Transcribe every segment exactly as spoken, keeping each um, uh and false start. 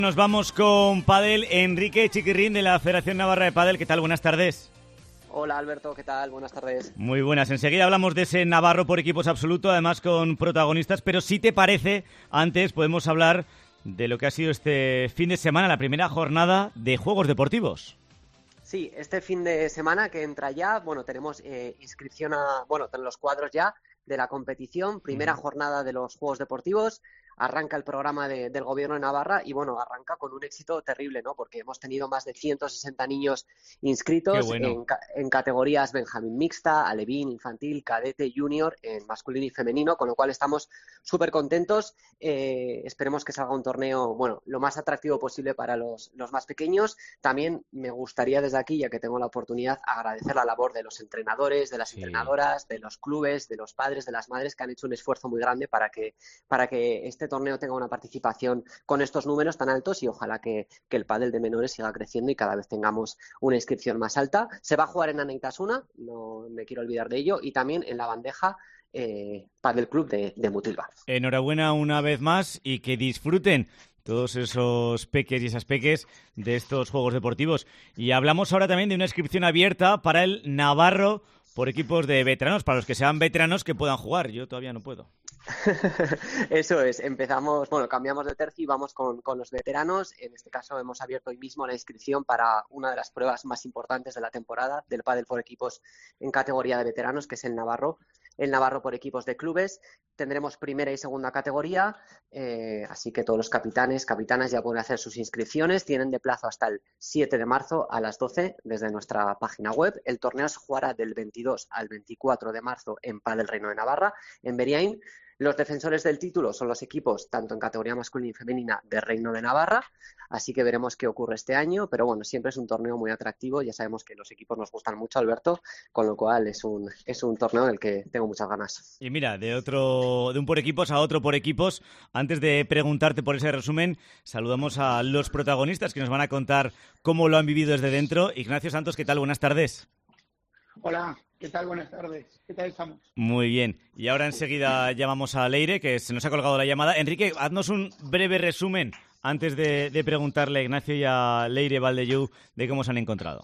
Nos vamos con pádel. Enrique Chiquirrín de la Federación Navarra de Pádel. ¿Qué tal? Buenas tardes. Hola Alberto, ¿qué tal? Buenas tardes. Muy buenas. Enseguida hablamos de ese Navarro por equipos absoluto, además con protagonistas, pero si te parece, antes podemos hablar de lo que ha sido este fin de semana, la primera jornada de Juegos Deportivos. Sí, este fin de semana que entra ya, bueno, tenemos eh, inscripción a, bueno, en los cuadros ya de la competición, primera jornada de los Juegos Deportivos. Arranca el programa de, del Gobierno de Navarra y, bueno, arranca con un éxito terrible, ¿no? Porque hemos tenido más de ciento sesenta niños inscritos bueno. en, en categorías Benjamín mixta, alevín, infantil, cadete, junior, en masculino y femenino, con lo cual estamos súper contentos. Eh, esperemos que salga un torneo, bueno, lo más atractivo posible para los, los más pequeños. También me gustaría desde aquí, ya que tengo la oportunidad, agradecer la labor de los entrenadores, de las sí. entrenadoras, de los clubes, de los padres, de las madres, que han hecho un esfuerzo muy grande para que, para que este torneo tenga una participación con estos números tan altos y ojalá que, que el pádel de menores siga creciendo y cada vez tengamos una inscripción más alta. Se va a jugar en Anaitasuna, no me quiero olvidar de ello, y también en la bandeja eh, Pádel Club de, de Mutilva. Enhorabuena una vez más y que disfruten todos esos peques y esas peques de estos Juegos Deportivos. Y hablamos ahora también de una inscripción abierta para el Navarro por equipos de veteranos, para los que sean veteranos que puedan jugar. Yo todavía no puedo. Eso es, empezamos, bueno, cambiamos de tercio y vamos con, con los veteranos. En este caso hemos abierto hoy mismo la inscripción para una de las pruebas más importantes de la temporada del pádel por equipos en categoría de veteranos, que es el Navarro. El Navarro por equipos de clubes. Tendremos primera y segunda categoría, eh, así que todos los capitanes, capitanas ya pueden hacer sus inscripciones. Tienen de plazo hasta el siete de marzo a las doce desde nuestra página web. El torneo se jugará del veintidós al veinticuatro de marzo en Pádel Reino de Navarra, en Beriaín. Los defensores del título son los equipos, tanto en categoría masculina y femenina, de Reino de Navarra, así que veremos qué ocurre este año, pero bueno, siempre es un torneo muy atractivo, ya sabemos que los equipos nos gustan mucho, Alberto, con lo cual es un, es un torneo en el que tengo muchas ganas. Y mira, de otro, de un por equipos a otro por equipos, antes de preguntarte por ese resumen, saludamos a los protagonistas que nos van a contar cómo lo han vivido desde dentro. Ignacio Santos, ¿qué tal? Buenas tardes. Hola, ¿qué tal? Buenas tardes. ¿Qué tal estamos? Muy bien. Y ahora enseguida llamamos a Leire, que se nos ha colgado la llamada. Enrique, haznos un breve resumen antes de, de preguntarle a Ignacio y a Leire Valdellú de cómo se han encontrado.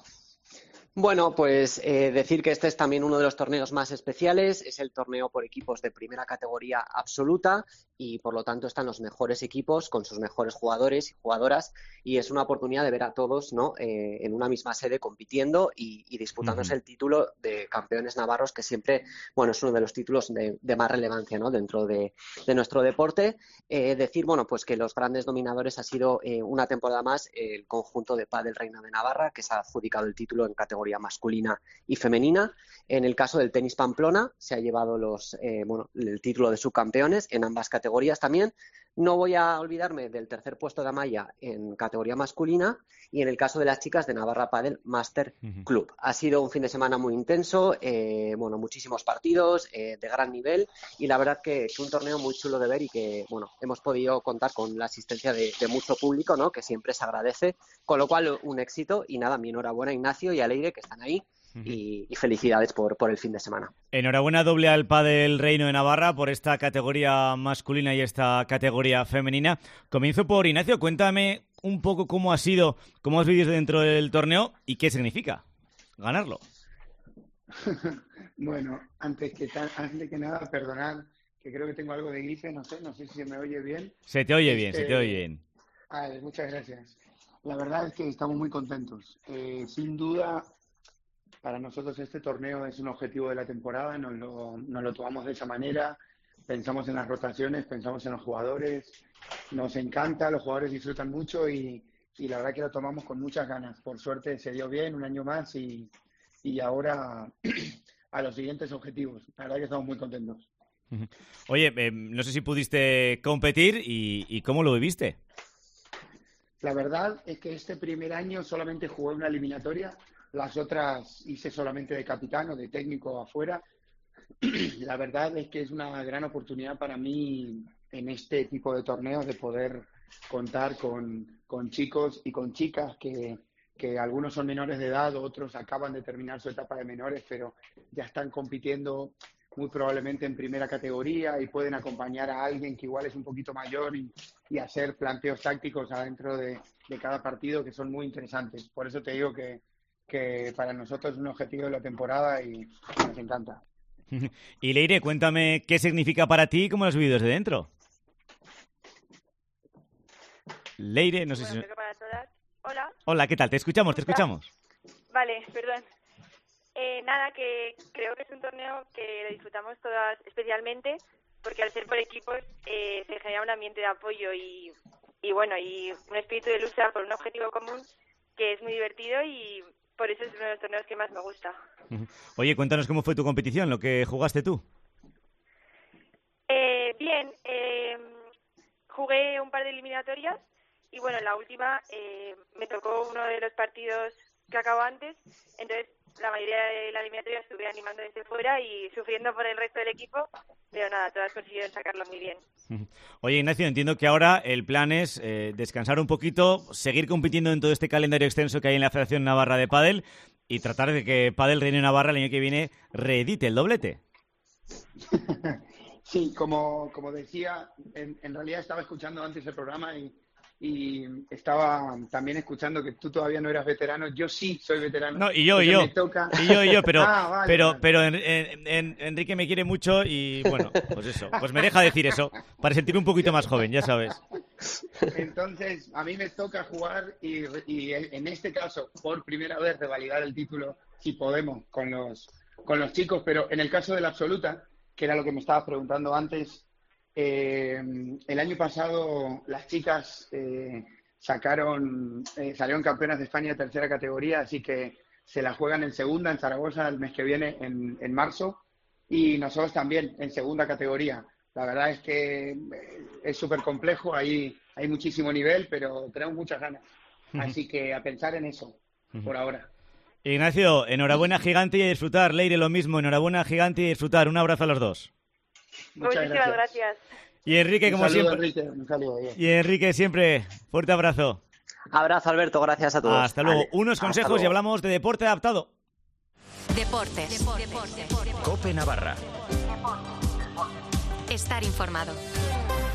Bueno, pues eh, decir que este es también uno de los torneos más especiales, es el torneo por equipos de primera categoría absoluta y por lo tanto están los mejores equipos con sus mejores jugadores y jugadoras y es una oportunidad de ver a todos, ¿no? eh, en una misma sede compitiendo y, y disputándose uh-huh. el título de campeones navarros, que siempre, bueno, es uno de los títulos de, de más relevancia, ¿no? dentro de, de nuestro deporte. Eh, decir, bueno, pues que los grandes dominadores ha sido eh, una temporada más eh, el conjunto de Pádel Reino de Navarra, que se ha adjudicado el título en categoría masculina y femenina. En el caso del tenis Pamplona se ha llevado los, eh, bueno, el título de subcampeones en ambas categorías también. No voy a olvidarme del tercer puesto de Amaya en categoría masculina y en el caso de las chicas de Navarra Padel Master uh-huh. Club. Ha sido un fin de semana muy intenso, eh, bueno, muchísimos partidos eh, de gran nivel y la verdad que es un torneo muy chulo de ver y que, bueno, hemos podido contar con la asistencia de, de mucho público, ¿no? Que siempre se agradece, con lo cual un éxito y nada, mi enhorabuena a Ignacio y a Leire que están ahí. Y, y felicidades por, por el fin de semana. Enhorabuena doble al Pádel Reino de Navarra por esta categoría masculina y esta categoría femenina. Comienzo por Ignacio, cuéntame un poco cómo ha sido, cómo has vivido dentro del torneo y qué significa ganarlo. Bueno, antes que, ta- antes que nada, perdonad, que creo que tengo algo de gripe, no sé, no sé si se me oye bien. Se te oye bien, este... se te oye bien. Ay, muchas gracias. La verdad es que estamos muy contentos. Eh, sin duda... Para nosotros este torneo es un objetivo de la temporada, nos lo, nos lo tomamos de esa manera, pensamos en las rotaciones, pensamos en los jugadores, nos encanta, los jugadores disfrutan mucho y, y la verdad que lo tomamos con muchas ganas. Por suerte se dio bien, un año más y, y ahora a los siguientes objetivos. La verdad que estamos muy contentos. Oye, eh, no sé si pudiste competir y, y ¿cómo lo viviste? La verdad es que este primer año solamente jugué una eliminatoria. Las otras hice solamente de capitán o de técnico afuera. La verdad es que es una gran oportunidad para mí en este tipo de torneos de poder contar con, con chicos y con chicas que, que algunos son menores de edad, otros acaban de terminar su etapa de menores, pero ya están compitiendo muy probablemente en primera categoría y pueden acompañar a alguien que igual es un poquito mayor y, y hacer planteos tácticos adentro de, de cada partido que son muy interesantes. Por eso te digo que, que para nosotros es un objetivo de la temporada y nos encanta. Y Leire, cuéntame qué significa para ti y cómo lo has vivido desde dentro. Leire, no sé bueno, si... para todas. Hola. Hola, ¿qué tal? Te escuchamos, te escuchamos. Vale, perdón. Eh, nada, que creo que es un torneo que lo disfrutamos todas especialmente porque al ser por equipos eh, se genera un ambiente de apoyo y, y bueno, y un espíritu de lucha por un objetivo común que es muy divertido y por eso es uno de los torneos que más me gusta. Oye, cuéntanos cómo fue tu competición, lo que jugaste tú. Eh, bien, eh, jugué un par de eliminatorias y bueno, en la última eh, me tocó uno de los partidos que acabó antes, entonces la mayoría de la eliminatoria estuve animando desde fuera y sufriendo por el resto del equipo, pero nada, todas consiguieron sacarlo muy bien. Oye, Ignacio, entiendo que ahora el plan es eh, descansar un poquito, seguir compitiendo en todo este calendario extenso que hay en la Federación Navarra de Pádel y tratar de que Pádel Reino Navarra el año que viene reedite el doblete. Sí, como, como decía, en, en realidad estaba escuchando antes el programa y y estaba también escuchando que tú todavía no eras veterano. Yo sí soy veterano. No, y yo, y yo. Toca... Y yo, y yo, pero, ah, vale, pero, vale. pero en, en, en, Enrique me quiere mucho y bueno, pues eso, pues me deja decir eso, para sentirme un poquito más joven, ya sabes. Entonces, a mí me toca jugar y, y en este caso, por primera vez, revalidar el título, si podemos, con los, con los chicos, pero en el caso de la absoluta, que era lo que me estabas preguntando antes, Eh, el año pasado las chicas eh, sacaron eh, salieron campeonas de España de tercera categoría, así que se la juegan en segunda en Zaragoza el mes que viene, en, en marzo, y nosotros también en segunda categoría. La verdad es que es súper complejo, hay, hay muchísimo nivel, pero tenemos muchas ganas. Así que a pensar en eso, por ahora. Ignacio, enhorabuena gigante y a disfrutar. Leire, lo mismo, enhorabuena gigante y a disfrutar. Un abrazo a los dos. Muchas Muchísimas gracias. gracias. Y Enrique, Un como saludo, siempre. Enrique, un saludo, bien. Y Enrique, siempre, fuerte abrazo. Abrazo, Alberto, gracias a todos. Hasta luego. Vale, Unos hasta consejos luego. y hablamos de deporte adaptado. Deportes. Deportes. COPE Navarra. Estar informado.